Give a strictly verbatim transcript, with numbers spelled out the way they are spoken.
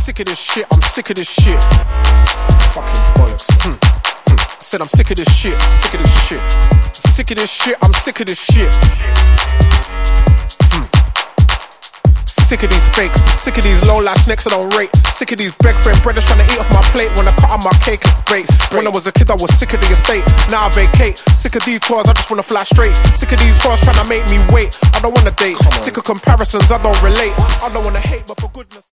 sick of this shit, I'm sick of this shit. Fucking bollocks. Hmm. Hmm. I said I'm sick of this shit, sick of this shit. I'm sick of this shit, I'm sick of this shit. Hmm. Sick of these fakes, sick of these low life snakes I don't rate. Sick of these beg friend brothers trying to eat off my plate when I cut on my cake and bakes. When I was a kid I was sick of the estate, now I vacate. Sick of these tours, I just wanna fly straight. Sick of these whores trying to make me wait, I don't wanna date. Sick of comparisons, I don't relate. I don't wanna hate, but for goodness